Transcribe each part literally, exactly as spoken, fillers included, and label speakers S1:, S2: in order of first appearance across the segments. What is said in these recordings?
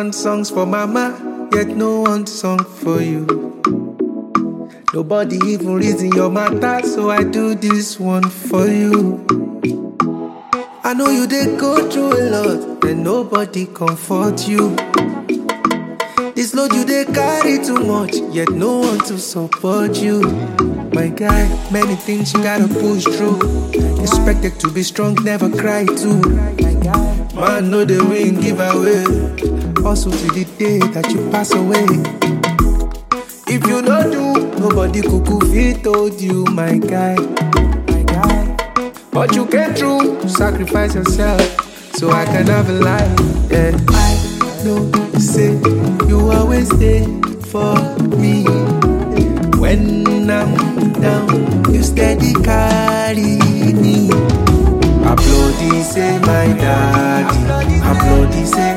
S1: thousand songs for mama, yet no one song for you. Nobody even reason your matter, so I do this one for you. I know you did go through a lot, and nobody comfort you. This load you did carry too much, yet no one to support you. My guy, many things you gotta push through. Expected to be strong, never cry too. Man, know the win, give away. Also to the day that you pass away. If you don't do, nobody cuckoo fit told you, my guy. My guy. But you came through, sacrifice yourself, so I can have a life. Yeah. I know, say, you always stay for me. When I'm down, you steady carry me. Applaudi say my daddy, applaudi say.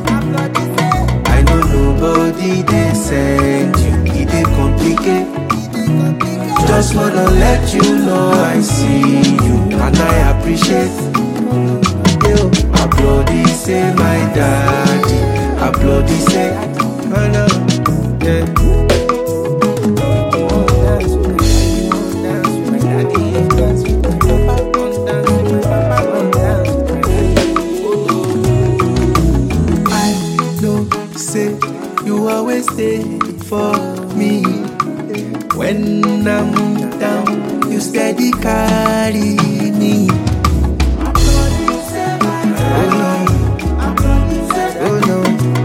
S1: I know nobody they send you, it dey complicate. Just wanna let you know I see you and I appreciate. Yo, applaudi say my daddy, applaudi say. I know, yeah. Say you always stay for me. When I'm down, you steady carry me. Oh no, oh no,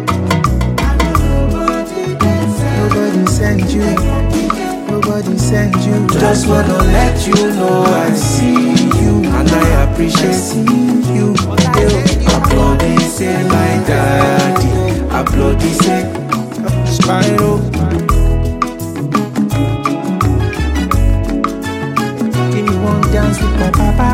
S1: nobody send you, nobody send you. Just wanna let you know I see you and I appreciate you. Applaudi say my daddy, applaudi say Spyro. Give me one dance with my papa.